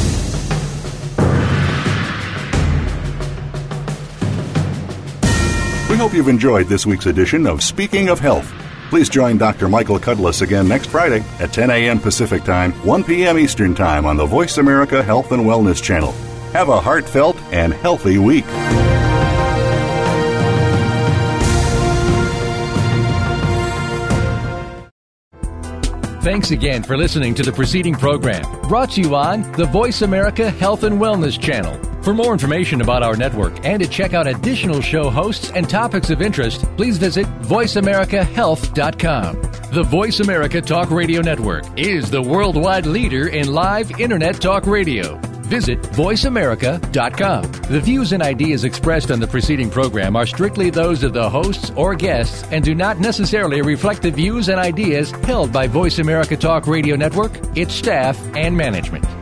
We hope you've enjoyed this week's edition of Speaking of Health. Please join Doctor Michael Cudlis again next Friday at ten a.m. Pacific Time, one p.m. Eastern Time on the Voice America Health and Wellness Channel. Have a heartfelt and healthy week. Thanks again for listening to the preceding program, brought to you on the Voice America Health and Wellness Channel. For more information about our network and to check out additional show hosts and topics of interest, please visit voice america health dot com. The Voice America Talk Radio Network is the worldwide leader in live Internet talk radio. Visit voice america dot com. The views and ideas expressed on the preceding program are strictly those of the hosts or guests and do not necessarily reflect the views and ideas held by Voice America Talk Radio Network, its staff, and management.